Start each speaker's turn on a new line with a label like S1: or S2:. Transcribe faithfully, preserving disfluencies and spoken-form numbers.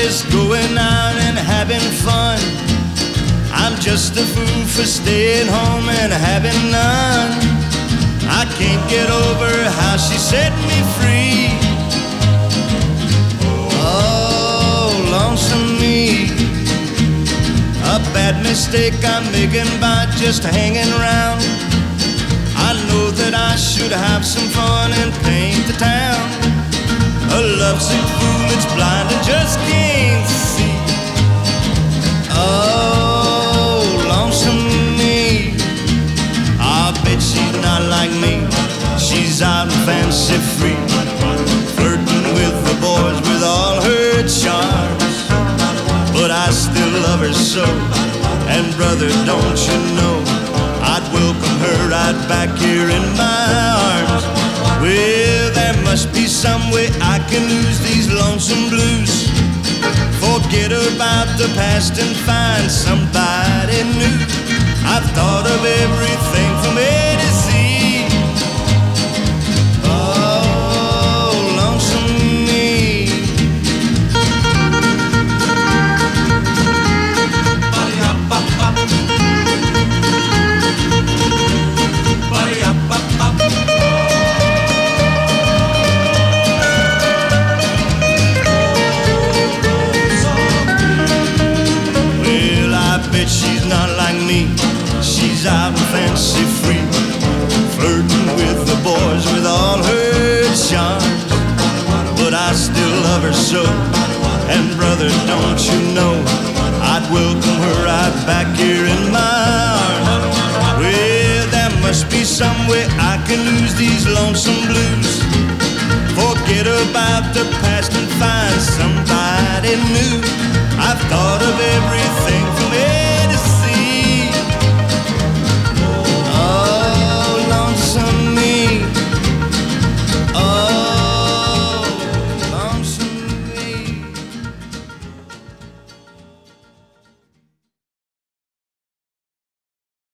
S1: is going out and having fun. I'm just a fool for staying home and having none. I can't get over how she set me free. Oh, lonesome me. A bad mistake I'm making by just hanging around. I know that I should have some fun and paint the town. A lovesick fool that's blind and just can't see. Oh, lonesome me. I bet she's not like me. She's out and fancy free, flirting with the boys with all her charms. But I still love her so, and brother, don't you know, I'd welcome her right back here in my arms. Well, there must be some way I can lose these lonesome blues. Forget about the past and find somebody new. I've thought of everything from A to Z. Oh, lonesome me. Well, I bet she's not like me. She's out and fancy free, flirting with the boys with all her charms. But I still love her so, and brother, don't you know, I'd welcome her right back here in my arms. Well, there must be some way I can lose these lonesome blues. Forget about the past and find somebody new. I've thought of everything